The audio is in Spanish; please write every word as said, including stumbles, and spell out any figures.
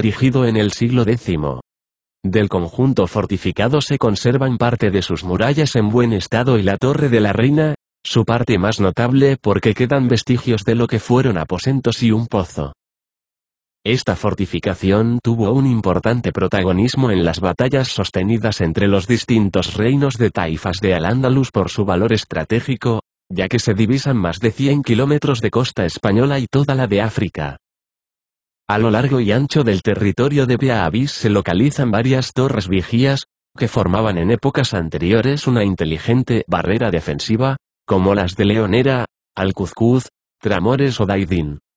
erigido en el siglo décimo. Del conjunto fortificado se conservan parte de sus murallas en buen estado y la Torre de la Reina, su parte más notable porque quedan vestigios de lo que fueron aposentos y un pozo. Esta fortificación tuvo un importante protagonismo en las batallas sostenidas entre los distintos reinos de taifas de Al-Ándalus por su valor estratégico, ya que se divisan más de cien kilómetros de costa española y toda la de África. A lo largo y ancho del territorio de Bea Avis se localizan varias torres vigías, que formaban en épocas anteriores una inteligente barrera defensiva, como las de Leonera, Alcuzcuz, Tramores o Daidín.